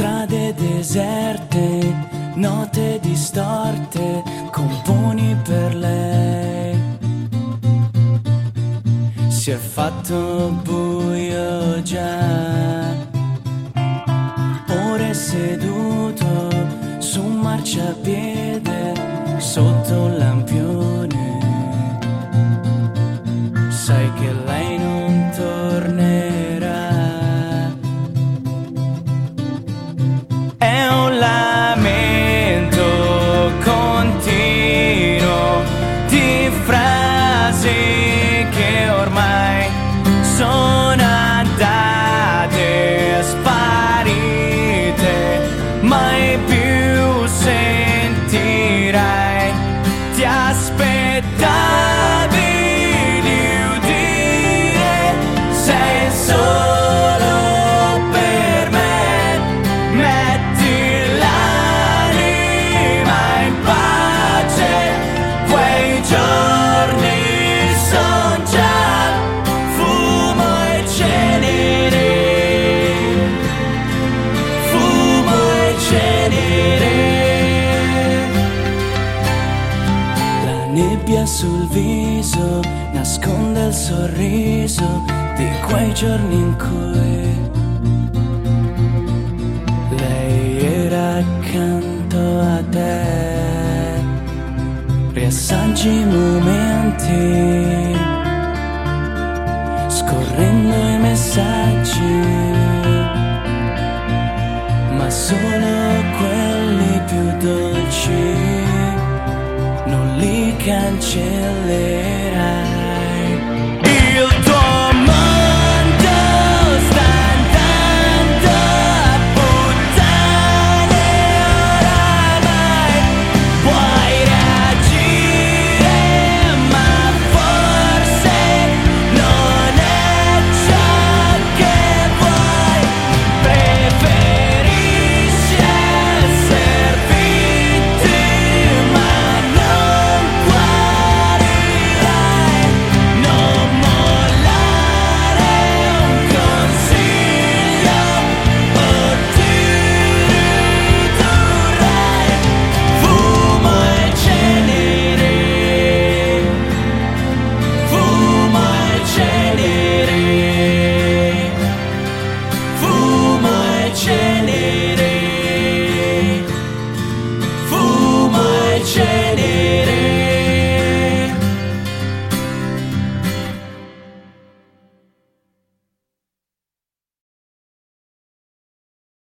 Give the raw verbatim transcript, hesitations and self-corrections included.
strade deserte, note distorte, componi per lei. Si è fatto buio già, ora è seduto su un marciapiede sotto un lampione. Sai che lei non tornerà. È un lamento continuo di frasi che ormai sono andate sparite, mai più sentirai. Ti aspettavi di udire, sei solo per me, metti l'anima in pace, quei giorni son già fumo e cenere, fumo e cenere. La nebbia sul viso nasconde il sorriso di quei giorni in cui lei era accanto a te. Riassaggi i momenti, scorrendo i messaggi, ma solo quelli più dolci non li cancellerai. Il tuo mondo sta andando a puttane oramai. Puoi reagire, ma forse non è ciò che vuoi. Preferisci essere vittima, non guarirai. Non mollare un consiglio o ti ridurrai. Fumo e cenere, fumo e cenere, fumo e cenere, fumo e cenere.